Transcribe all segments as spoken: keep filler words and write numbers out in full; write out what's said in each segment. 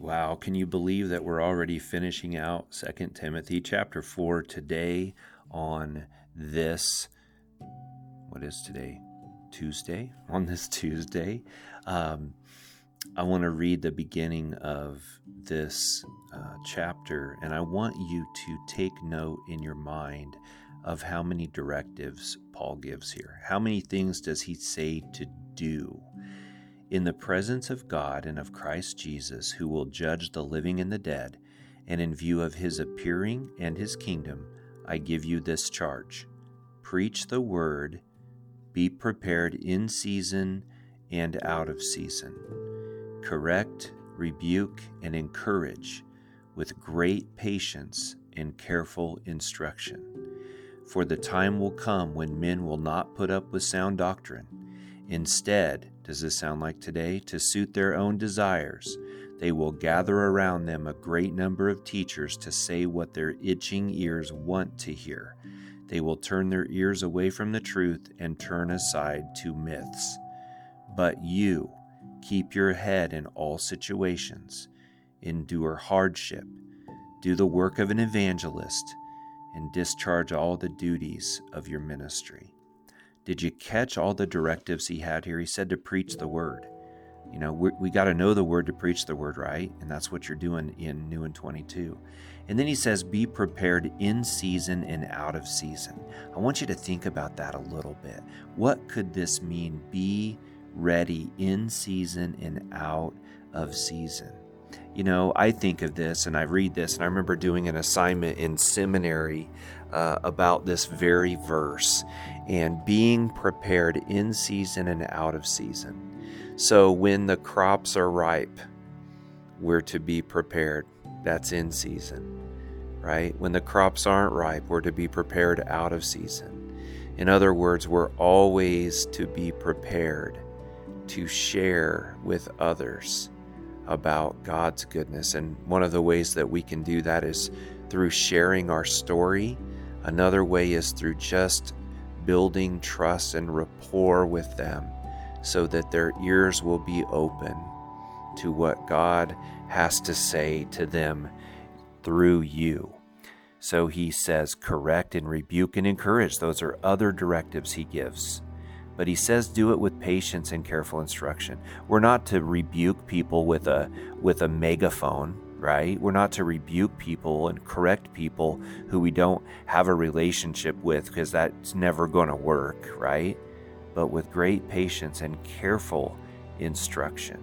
Wow, can you believe that we're already finishing out Second Timothy chapter four today on this, what is today? Tuesday? On this Tuesday. Um, I want to read the beginning of this uh, chapter, and I want you to take note in your mind of how many directives Paul gives here. How many things does he say to do? In the presence of God and of Christ Jesus, who will judge the living and the dead, and in view of his appearing and his kingdom, I give you this charge. Preach the word, be prepared in season and out of season. Correct, rebuke, and encourage with great patience and careful instruction. For the time will come when men will not put up with sound doctrine. Instead, does this sound like today? To suit their own desires, they will gather around them a great number of teachers to say what their itching ears want to hear. They will turn their ears away from the truth and turn aside to myths. But you, keep your head in all situations, endure hardship, do the work of an evangelist, and discharge all the duties of your ministry. Did you catch all the directives he had here? He said to preach the word. You know, we, we got to know the word to preach the word, right? And that's what you're doing in New and twenty-two. And then he says, be prepared in season and out of season. I want you to think about that a little bit. What could this mean? Be ready in season and out of season. You know, I think of this and I read this, and I remember doing an assignment in seminary uh, about this very verse and being prepared in season and out of season. So when the crops are ripe, we're to be prepared. That's in season, right? When the crops aren't ripe, we're to be prepared out of season. In other words, we're always to be prepared to share with others about God's goodness. And one of the ways that we can do that is through sharing our story. Another way is through just building trust and rapport with them so that their ears will be open to what God has to say to them through you. So he says, correct and rebuke and encourage. Those are other directives he gives. But he says, do it with patience and careful instruction. We're not to rebuke people with a with a megaphone, right? We're not to rebuke people and correct people who we don't have a relationship with, because that's never going to work, right? But with great patience and careful instruction,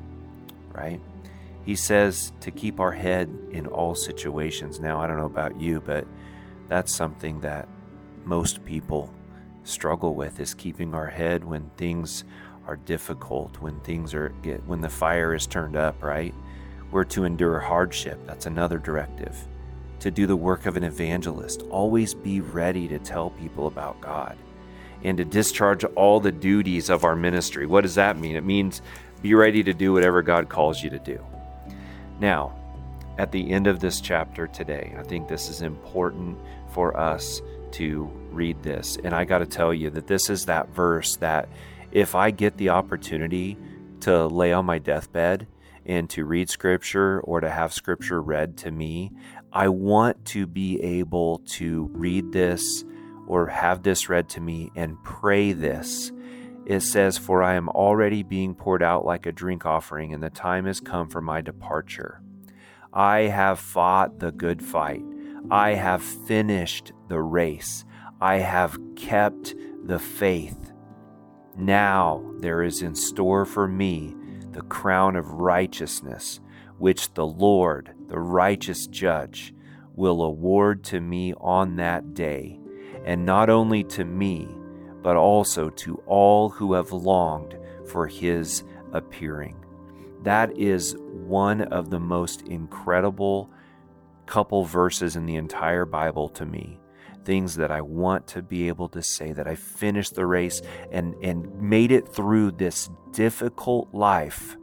right? He says to keep our head in all situations. Now, I don't know about you, but that's something that most people struggle with, is keeping our head when things are difficult, when things are get when the fire is turned up, right? We're to endure hardship. That's another directive. To do the work of an evangelist. Always be ready to tell people about God. And to discharge all the duties of our ministry. What does that mean? It means be ready to do whatever God calls you to do. Now, at the end of this chapter today, I think this is important for us to read this. And I got to tell you that this is that verse that if I get the opportunity to lay on my deathbed and to read scripture or to have scripture read to me, I want to be able to read this or have this read to me and pray this. It says, for I am already being poured out like a drink offering, and the time has come for my departure. I have fought the good fight. I have finished the race. I have kept the faith. Now there is in store for me the crown of righteousness, which the Lord, the righteous judge, will award to me on that day, and not only to me, but also to all who have longed for his appearing. That is one of the most incredible couple verses in the entire Bible to me. Things that I want to be able to say, that I finished the race and, and made it through this difficult life,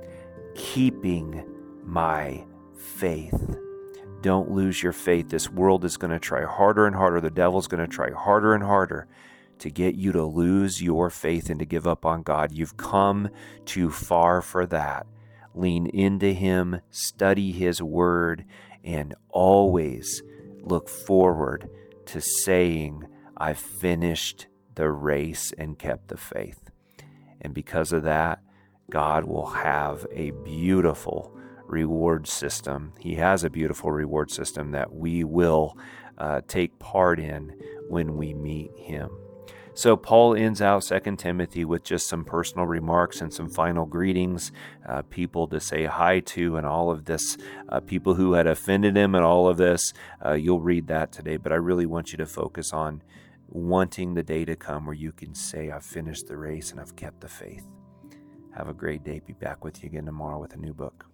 keeping my faith. Don't lose your faith. This world is going to try harder and harder. The devil's going to try harder and harder to get you to lose your faith and to give up on God. You've come too far for that. lean into Him, study His Word, and always look forward to saying, I've finished the race and kept the faith. And because of that, God will have a beautiful reward system. He has a beautiful reward system that we will uh, take part in when we meet Him. So Paul ends out Second Timothy with just some personal remarks and some final greetings, uh, people to say hi to, and all of this, uh, people who had offended him and all of this. Uh, you'll read that today, but I really want you to focus on wanting the day to come where you can say, I've finished the race and I've kept the faith. Have a great day. Be back with you again tomorrow with a new book.